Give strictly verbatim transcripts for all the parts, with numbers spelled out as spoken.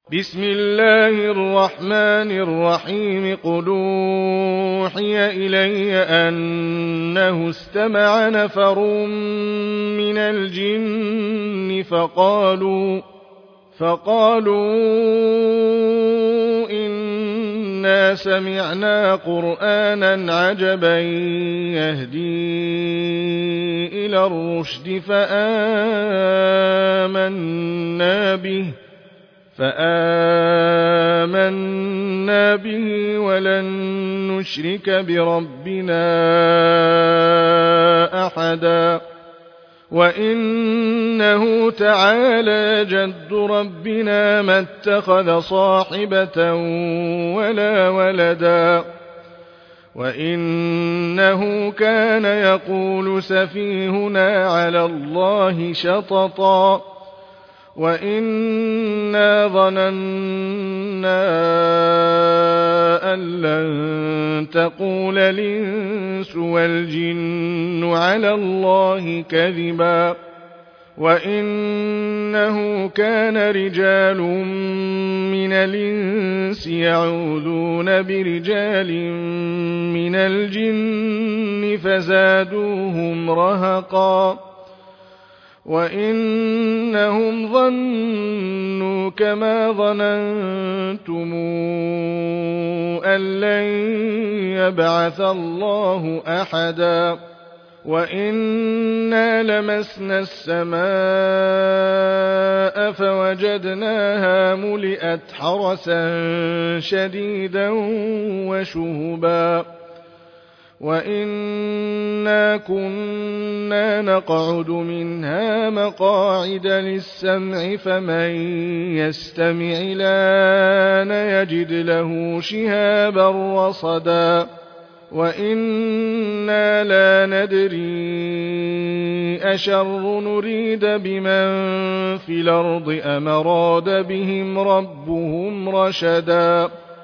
بسم الله الرحمن الرحيم قل أوحي إلي أنه استمع نفر من الجن فقالوا فقالوا إنا سمعنا قرآنا عجبا يهدي إلى الرشد فآمنا به فآمنا به ولن نشرك بربنا أحدا وإنه تعالى جد ربنا ما اتخذ صاحبة ولا ولدا وإنه كان يقول سفيهنا على الله شططا وإنا ظننا أن لن تقول الإنس والجن على الله كذبا وإنه كان رجال من الإنس يعوذون برجال من الجن فزادوهم رهقا وإنهم ظنوا كما ظننتم أن لن يبعث الله أحدا وإنا لمسنا السماء فوجدناها ملئت حرسا شديدا وشهبا وإنا كنا نقعد منها مقاعد للسمع فمن يستمع الآن يجد له شهابا رصدا وإنا لا ندري أشر نريد بمن في الأرض أم أراد بهم ربهم رشدا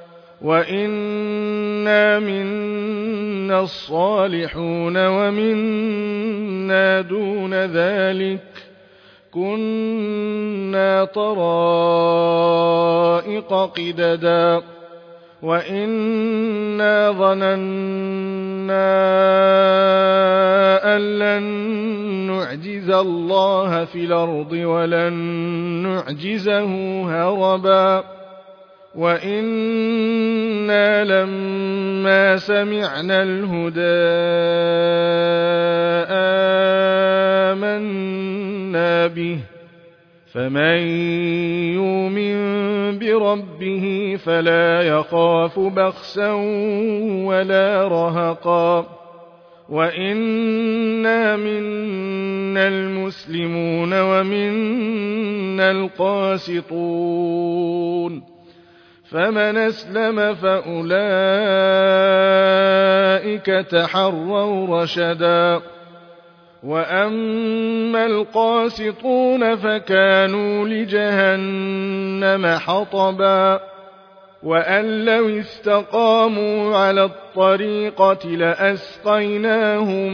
وإنا منا الصالحون ومنا دون ذلك كنا طرائق قددا وإنا ظننا أن لن نعجز الله في الأرض ولن نعجزه هربا وإنا لما سمعنا الهدى آمنا به فمن يؤمن بربه فلا يخاف بخسا ولا رهقا وإنا منا المسلمون ومنا القاسطون فمن أسلم فأولئك تحروا رشدا وأما القاسطون فكانوا لجهنم حطبا وأن لو استقاموا على الطريقة لأسقيناهم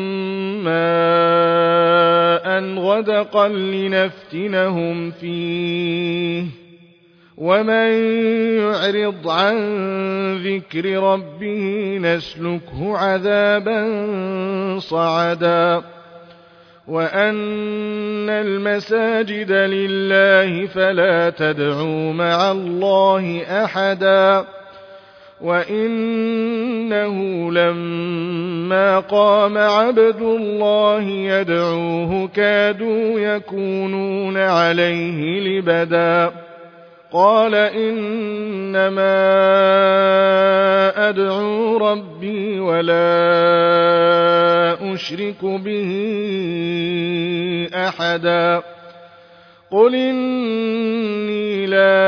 ماء غدقا لنفتنهم فيه ومن يعرض عن ذكر ربه نسلكه عذابا صعدا وأن المساجد لله فلا تدعوا مع الله أحدا وإنه لما قام عبد الله يدعوه كادوا يكونون عليه لبدا قال إنما أدعو ربي ولا أشرك به أحدا قل إني لا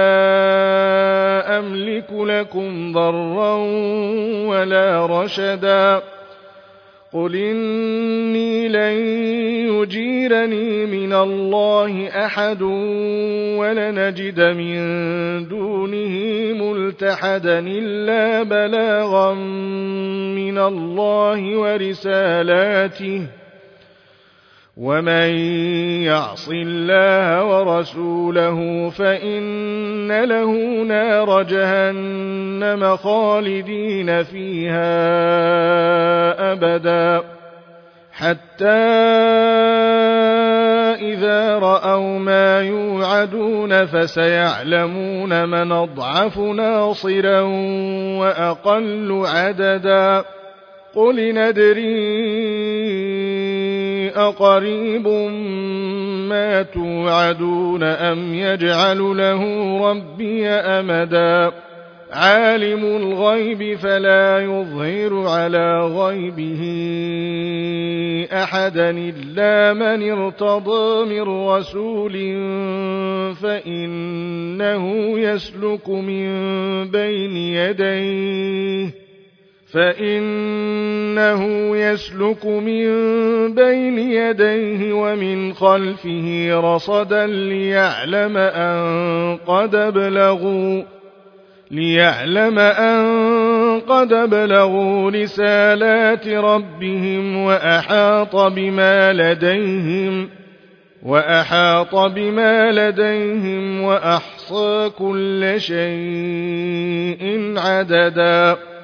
أملك لكم ضرا ولا رشدا قل إني لن يجيرني من الله أحد ولنجد من دونه ملتحدا إلا بلاغا من الله ورسالاته ومن يعص الله ورسوله فإن له نار جهنم خالدين فيها أبدا حتى إذا رأوا ما يوعدون فسيعلمون من أضعف ناصرا وأقل عددا قل ندري أقريب ما توعدون أم يجعل له ربي أمدا عالم الغيب فلا يظهر على غيبه أحدا إلا من ارتضى من رسول فإنه يسلك من بين يديه فإنه يسلك من بين يديه ومن خلفه رصدا ليعلم أن قد بلغوا ليعلم أن قد بلغوا رسالات ربهم وأحاط بما لديهم وأحاط بما لديهم وأحصى كل شيء عددا